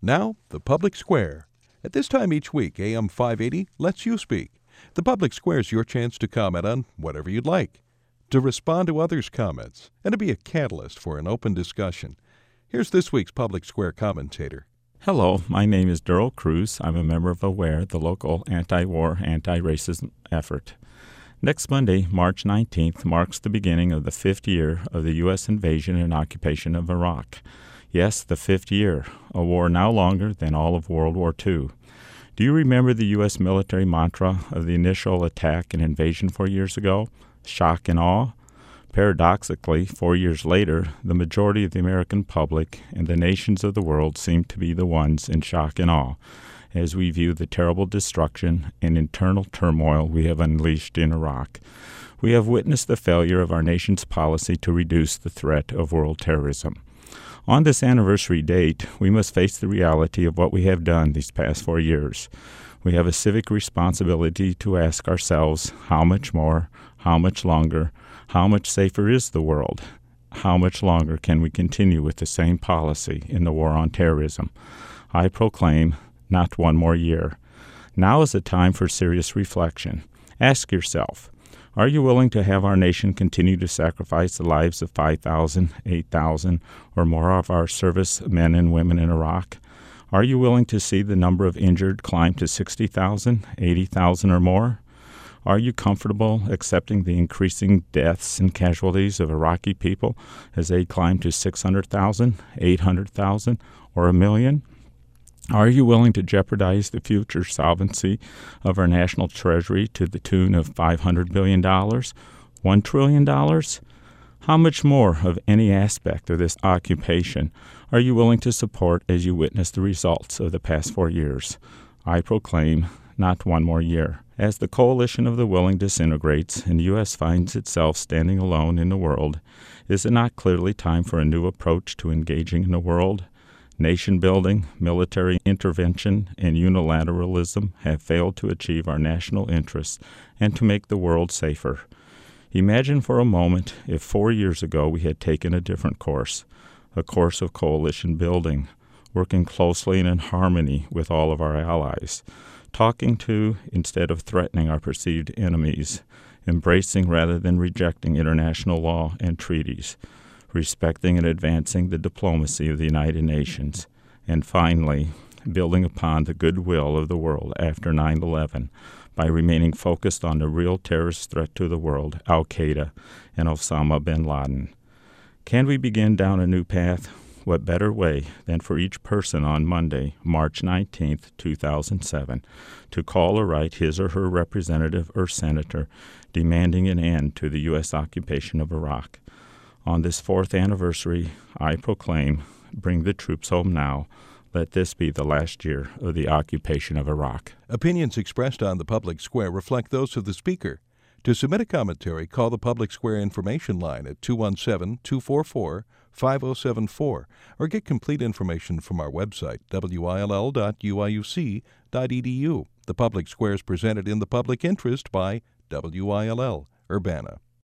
Now, the Public Square. At this time each week, AM 580 lets you speak. The Public Square is your chance to comment on whatever you'd like, to respond to others' comments, and to be a catalyst for an open discussion. Here's this week's Public Square commentator. Hello, my name is Darrell Cruz. I'm a member of AWARE, the local anti-war, anti-racism effort. Next Monday, March 19th, marks the beginning of the 5th year of the U.S. invasion and occupation of Iraq. Yes, the 5th year, a war now longer than all of World War II. Do you remember the U.S. military mantra of the initial attack and invasion 4 years ago? Shock and awe? Paradoxically, 4 years later, the majority of the American public and the nations of the world seem to be the ones in shock and awe as we view the terrible destruction and internal turmoil we have unleashed in Iraq. We have witnessed the failure of our nation's policy to reduce the threat of world terrorism. On this anniversary date, we must face the reality of what we have done these past 4 years. We have a civic responsibility to ask ourselves how much more, how much longer, how much safer is the world? How much longer can we continue with the same policy in the war on terrorism? I proclaim, not one more year. Now is the time for serious reflection. Ask yourself, are you willing to have our nation continue to sacrifice the lives of 5,000, 8,000, or more of our service men and women in Iraq? Are you willing to see the number of injured climb to 60,000, 80,000 or more? Are you comfortable accepting the increasing deaths and casualties of Iraqi people as they climb to 600,000, 800,000, or a million? Are you willing to jeopardize the future solvency of our national treasury to the tune of $500 billion, $1 trillion? How much more of any aspect of this occupation are you willing to support as you witness the results of the past 4 years? I proclaim, not one more year. As the coalition of the willing disintegrates and the U.S. finds itself standing alone in the world, is it not clearly time for a new approach to engaging in the world? Nation building, military intervention, and unilateralism have failed to achieve our national interests and to make the world safer. Imagine for a moment if 4 years ago we had taken a different course, a course of coalition building, working closely and in harmony with all of our allies, talking to instead of threatening our perceived enemies, embracing rather than rejecting international law and treaties, respecting and advancing the diplomacy of the United Nations, and finally, building upon the goodwill of the world after 9/11 by remaining focused on the real terrorist threat to the world, al-Qaeda and Osama bin Laden. Can we begin down a new path? What better way than for each person on Monday, March 19th, 2007, to call or write his or her representative or senator demanding an end to the U.S. occupation of Iraq? On this 4th anniversary, I proclaim, bring the troops home now. Let this be the last year of the occupation of Iraq. Opinions expressed on the Public Square reflect those of the speaker. To submit a commentary, call the Public Square information line at 217-244-5074 or get complete information from our website, will.uiuc.edu. The Public Square is presented in the public interest by WILL, Urbana.